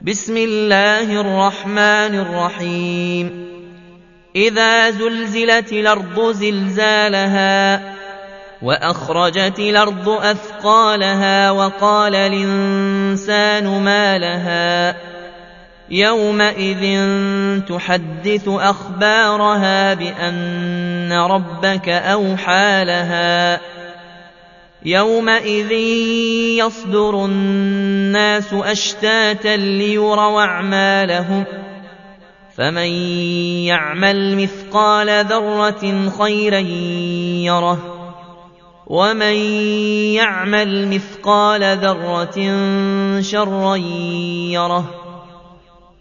بسم الله الرحمن الرحيم إذا زلزلت الأرض زلزالها وأخرجت الأرض أثقالها وقال الإنسان ما لها يومئذ تحدث أخبارها بأن ربك أوحى لها يومئذ يصدر الناس أشتاتا ليروا أعمالهم فمن يعمل مثقال ذرة خيرا يره ومن يعمل مثقال ذرة شرا يره